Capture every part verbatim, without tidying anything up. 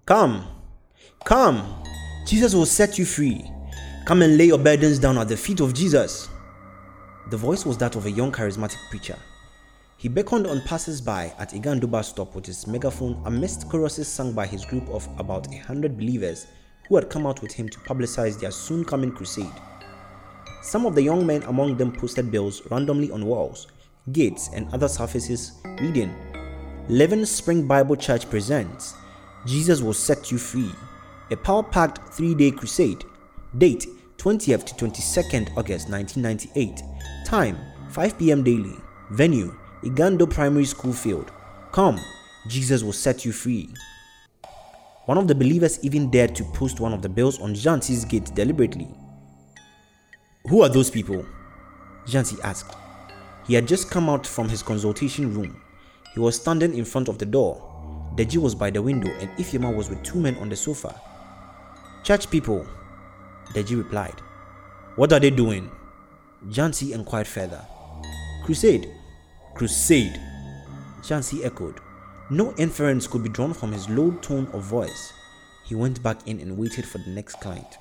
Come, come, Jesus will set you free. Come and lay your burdens down at the feet of Jesus. The voice was that of a young charismatic preacher. He beckoned on passers-by at Igando bus stop with his megaphone amidst choruses sung by his group of about a hundred believers who had come out with him to publicize their soon-coming crusade. Some of the young men among them posted bills randomly on walls, gates, and other surfaces reading, Living Spring Bible Church presents Jesus Will Set You Free, a power-packed three-day crusade. Date twentieth to twenty-second August nineteen ninety-eight. Time five p.m. daily. Venue Igando Primary School Field. Come, Jesus will set you free. One of the believers even dared to post one of the bills on Jansi's gate deliberately. Who are those people? Jansi asked. He had just come out from his consultation room. He was standing in front of the door. Deji was by the window and Ifyema was with two men on the sofa. Church people, Deji replied. What are they doing? Jansi inquired further. Crusade. Crusade, Jansi echoed. No inference could be drawn from his low tone of voice. He went back in and waited for the next client.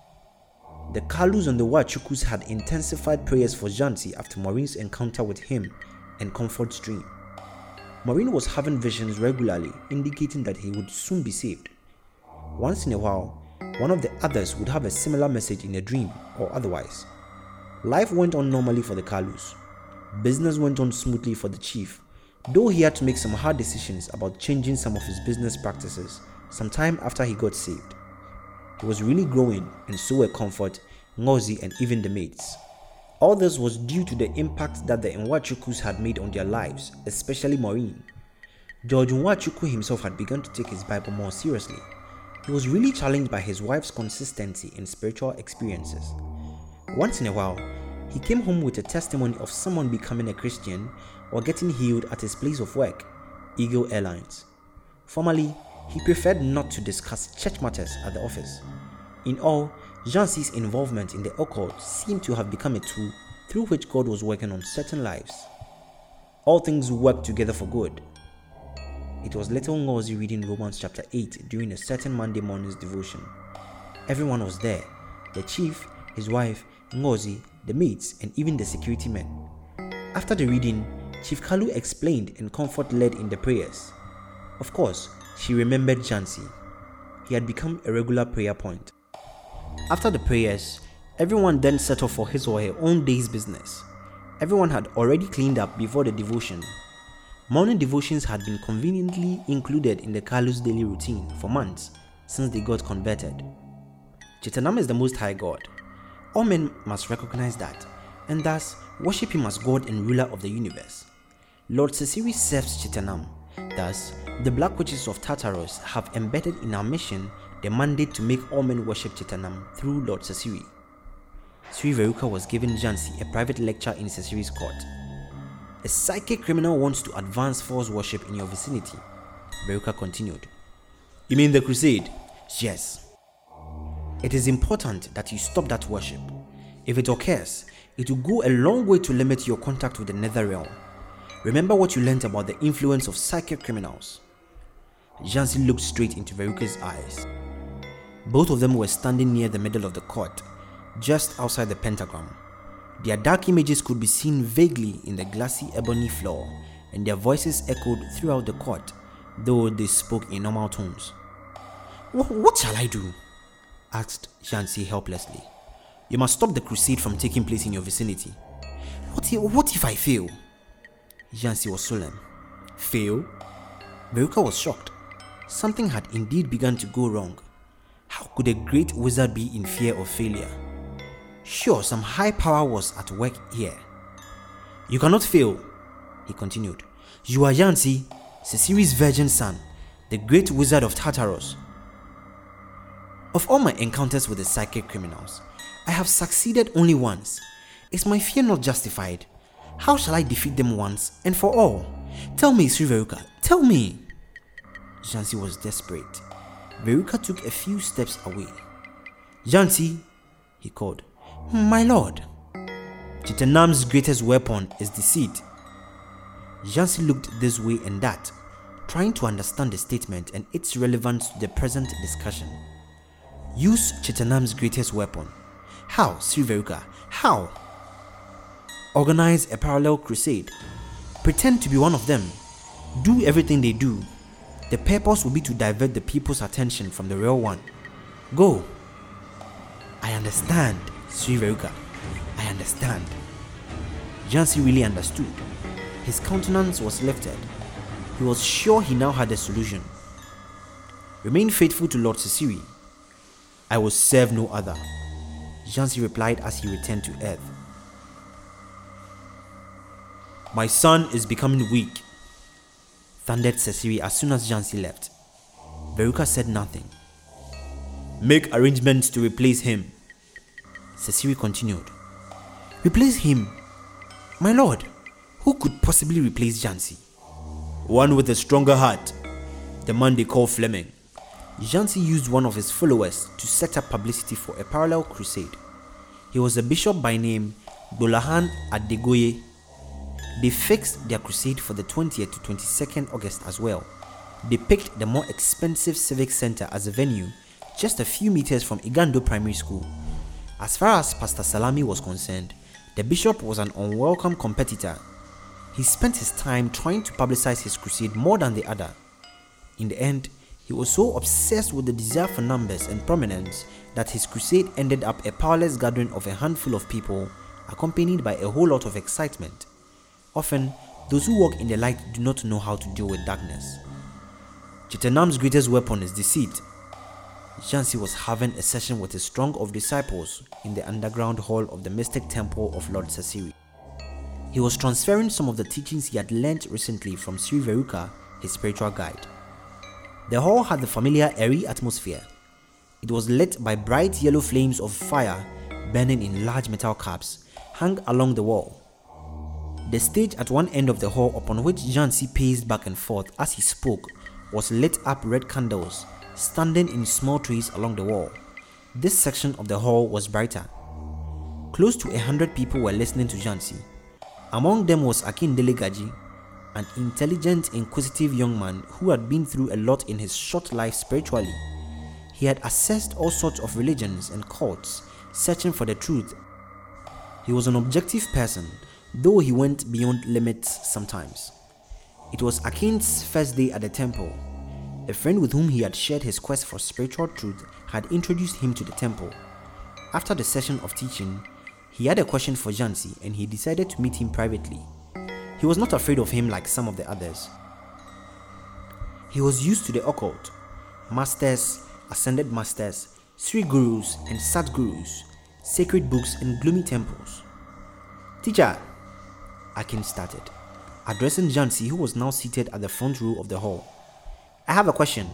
The Kalus and the Wachukus had intensified prayers for Jansi after Maureen's encounter with him and Comfort's dream. Maureen was having visions regularly, indicating that he would soon be saved. Once in a while, one of the others would have a similar message in a dream or otherwise. Life went on normally for the Kalus. Business went on smoothly for the chief, though he had to make some hard decisions about changing some of his business practices sometime after he got saved. He was really growing, and so were Comfort, Ngozi, and even the mates. All this was due to the impact that the Nwachukus had made on their lives, especially Maureen. George Nwachuku himself had begun to take his Bible more seriously. He was really challenged by his wife's consistency in spiritual experiences. Once in a while, he came home with a testimony of someone becoming a Christian or getting healed at his place of work, Eagle Airlines. Formerly, he preferred not to discuss church matters at the office. In all, Jansi's involvement in the occult seemed to have become a tool through which God was working on certain lives. All things worked together for good. It was little Ngozi reading Romans chapter eight during a certain Monday morning's devotion. Everyone was there, the chief, his wife, Ngozi, the mates, and even the security men. After the reading, Chief Kalu explained and Comfort led in the prayers. Of course, she remembered Jansi. He had become a regular prayer point. After the prayers, everyone then set off for his or her own day's business. Everyone had already cleaned up before the devotion. Morning devotions had been conveniently included in the Kalu's daily routine for months since they got converted. Chitanam is the Most High God. All men must recognize that, and thus worship him as God and ruler of the universe. Lord Sisiri serves Chitanam. Thus, the Black Witches of Tartarus have embedded in our mission the mandate to make all men worship Chitanam through Lord Sisiri. Sri Veruka was giving Jansi a private lecture in Sisiri's court. A psychic criminal wants to advance false worship in your vicinity, Veruka continued. You mean the crusade? Yes. It is important that you stop that worship. If it occurs, it will go a long way to limit your contact with the nether realm. Remember what you learned about the influence of psychic criminals. Jansi looked straight into Veruka's eyes. Both of them were standing near the middle of the court, just outside the pentagram. Their dark images could be seen vaguely in the glassy ebony floor, and their voices echoed throughout the court, though they spoke in normal tones. What shall I do? Asked Jansi helplessly. You must stop the crusade from taking place in your vicinity. What if, what if I fail? Jansi was solemn. Fail? Veruka was shocked. Something had indeed begun to go wrong. How could a great wizard be in fear of failure? Sure, some high power was at work here. You cannot fail, he continued. You are Jansi, Sisiri's virgin son, the great wizard of Tartarus. Of all my encounters with the psychic criminals, I have succeeded only once. Is my fear not justified? How shall I defeat them once and for all? Tell me, Sri Veruka, tell me. Jansi was desperate. Veruka took a few steps away. Jansi, he called. My lord. Chitanam's greatest weapon is deceit. Jansi looked this way and that, trying to understand the statement and its relevance to the present discussion. Use Chitanam's greatest weapon. How, Sri Veruka? How? Organize a parallel crusade. Pretend to be one of them. Do everything they do. The purpose will be to divert the people's attention from the real one. Go. I understand, Sri Veruka. I understand. Jhansi really understood. His countenance was lifted. He was sure he now had a solution. Remain faithful to Lord Sisiri. I will serve no other, Jhansi replied as he returned to earth. My son is becoming weak, thundered Sisiri as soon as Jhansi left. Veruka said nothing. Make arrangements to replace him, Sisiri continued. Replace him? My lord, who could possibly replace Jhansi? One with a stronger heart, the man they call Fleming. Jhansi used one of his followers to set up publicity for a parallel crusade. He was a bishop by name Dolahan Adegoye. They fixed their crusade for the twentieth to twenty-second August as well. They picked the more expensive civic center as a venue, just a few meters from Igando Primary School. As far as Pastor Salami was concerned, the bishop was an unwelcome competitor. He spent his time trying to publicize his crusade more than the other. In the end, he was so obsessed with the desire for numbers and prominence that his crusade ended up a powerless gathering of a handful of people, accompanied by a whole lot of excitement. Often, those who walk in the light do not know how to deal with darkness. Chitanam's greatest weapon is deceit. Jhansi was having a session with a throng of disciples in the underground hall of the mystic temple of Lord Sisiri. He was transferring some of the teachings he had learnt recently from Sri Veruka, his spiritual guide. The hall had the familiar airy atmosphere. It was lit by bright yellow flames of fire burning in large metal cups hung along the wall. The stage at one end of the hall, upon which Jhansi paced back and forth as he spoke, was lit up red candles standing in small trees along the wall. This section of the hall was brighter. Close to a hundred people were listening to Jhansi. Among them was Akindele Gaji, an intelligent, inquisitive young man who had been through a lot in his short life spiritually. He had assessed all sorts of religions and cults, searching for the truth. He was an objective person, though he went beyond limits sometimes. It was Akin's first day at the temple. A friend with whom he had shared his quest for spiritual truth had introduced him to the temple. After the session of teaching, he had a question for Jhansi and he decided to meet him privately. He was not afraid of him like some of the others. He was used to the occult, masters, ascended masters, Sri Gurus and Sat Gurus, sacred books and gloomy temples. Teacher, Akin started, addressing Jhansi, who was now seated at the front row of the hall. I have a question.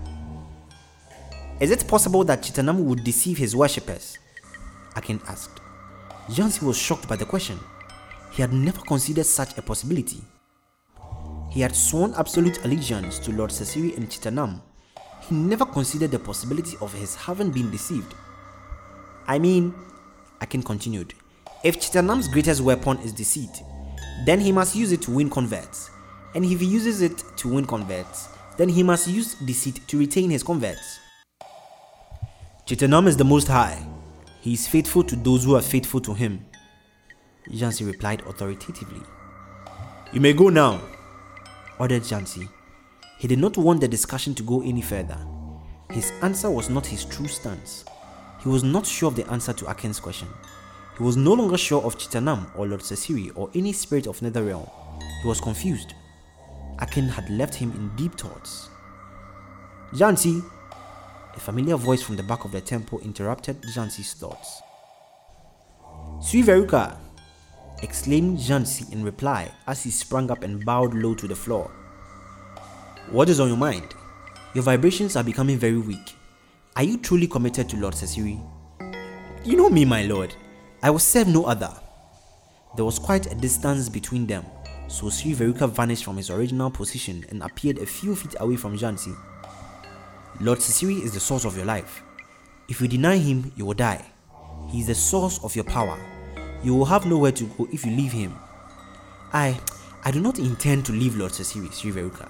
Is it possible that Chitanam would deceive his worshippers? Akin asked. Jhansi was shocked by the question. He had never considered such a possibility. He had sworn absolute allegiance to Lord Sisiri and Chitanam. He never considered the possibility of his having been deceived. I mean, Akin continued, if Chitanam's greatest weapon is deceit, then he must use it to win converts. And if he uses it to win converts, then he must use deceit to retain his converts. Chitanam is the Most High. He is faithful to those who are faithful to him, Jhansi replied authoritatively. You may go now, ordered Jhansi. He did not want the discussion to go any further. His answer was not his true stance. He was not sure of the answer to Akin's question. He was no longer sure of Chitanam or Lord Sisiri or any spirit of Netherrealm. He was confused. Akin had left him in deep thoughts. Jhansi, a familiar voice from the back of the temple interrupted Jhansi's thoughts. Sri Veruka, exclaimed Jhansi in reply as he sprang up and bowed low to the floor. What is on your mind? Your vibrations are becoming very weak. Are you truly committed to Lord Sisiri? You know me, my lord. I will serve no other. There was quite a distance between them, so Sri Veruka vanished from his original position and appeared a few feet away from Jhansi. Lord Sisiri is the source of your life. If you deny him, you will die. He is the source of your power. You will have nowhere to go if you leave him. I, I do not intend to leave Lord Sisiri, Sri Veruka.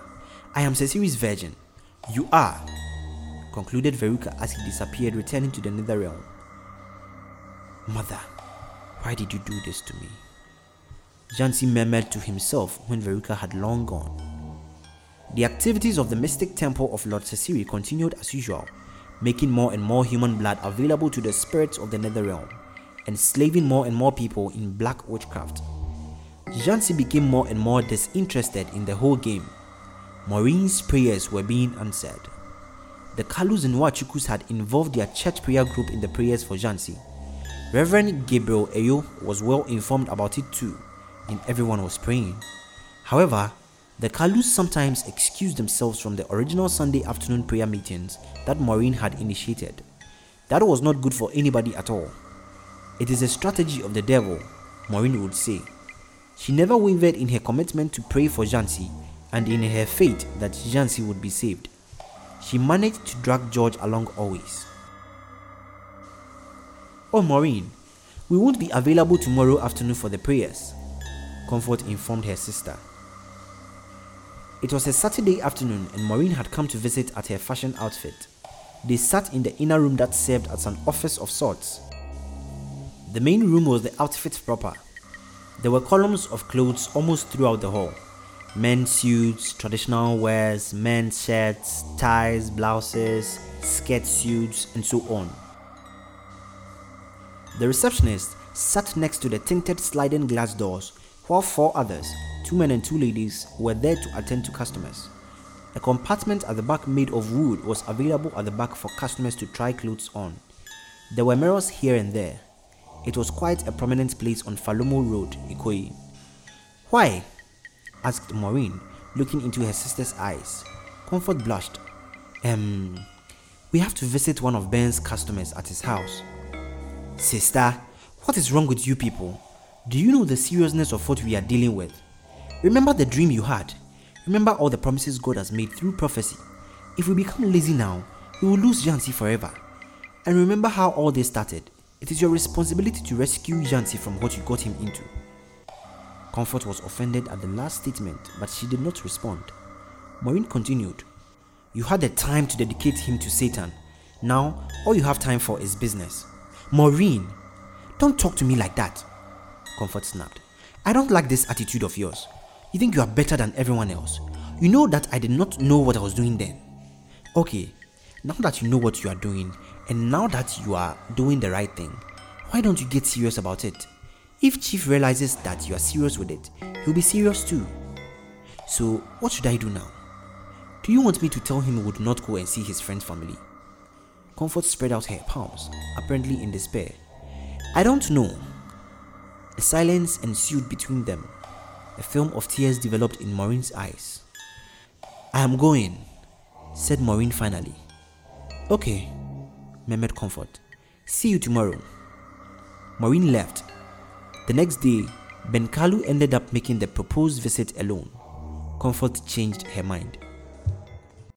I am Cecili's virgin. You are, concluded Veruca as he disappeared, returning to the nether realm. Mother, why did you do this to me? Jansi murmured to himself when Veruca had long gone. The activities of the mystic temple of Lord Cecily continued as usual, making more and more human blood available to the spirits of the nether realm, enslaving more and more people in black witchcraft. Jansi became more and more disinterested in the whole game. Maureen's prayers were being answered. The Kalus and Wachukus had involved their church prayer group in the prayers for Jansi. Reverend Gabriel Eyo was well informed about it too, and everyone was praying. However, the Kalus sometimes excused themselves from the original Sunday afternoon prayer meetings that Maureen had initiated. That was not good for anybody at all. It is a strategy of the devil, Maureen would say. She never wavered in her commitment to pray for Jansi and in her faith that Jansi would be saved. She managed to drag George along always. Oh Maureen, we won't be available tomorrow afternoon for the prayers, Comfort informed her sister. It was a Saturday afternoon and Maureen had come to visit at her fashion outfit. They sat in the inner room that served as an office of sorts. The main room was the outfit proper. There were columns of clothes almost throughout the hall. Men's suits, traditional wears, men's shirts, ties, blouses, skirt suits, and so on. The receptionist sat next to the tinted sliding glass doors, while four others, two men and two ladies, were there to attend to customers. A compartment at the back made of wood was available at the back for customers to try clothes on. There were mirrors here and there. It was quite a prominent place on Falomo Road, Ikoyi. Why? Asked Maureen, looking into her sister's eyes. Comfort blushed. Um, we have to visit one of Ben's customers at his house. Sister, what is wrong with you people? Do you know the seriousness of what we are dealing with? Remember the dream you had. Remember all the promises God has made through prophecy. If we become lazy now, we will lose Jansi forever. And remember how all this started. It is your responsibility to rescue Jansi from what you got him into. Comfort was offended at the last statement, but she did not respond. Maureen continued. You had the time to dedicate him to Satan. Now, all you have time for is business. Maureen, don't talk to me like that, Comfort snapped. I don't like this attitude of yours. You think you are better than everyone else. You know that I did not know what I was doing then. Okay, now that you know what you are doing, and now that you are doing the right thing, why don't you get serious about it? If Chief realizes that you are serious with it, he'll be serious too. So, what should I do now? Do you want me to tell him he would not go and see his friend's family? Comfort spread out her palms, apparently in despair. I don't know. A silence ensued between them. A film of tears developed in Maureen's eyes. I am going, said Maureen finally. Okay, murmured Comfort. See you tomorrow. Maureen left. The next day, Ben Kalu ended up making the proposed visit alone. Comfort changed her mind.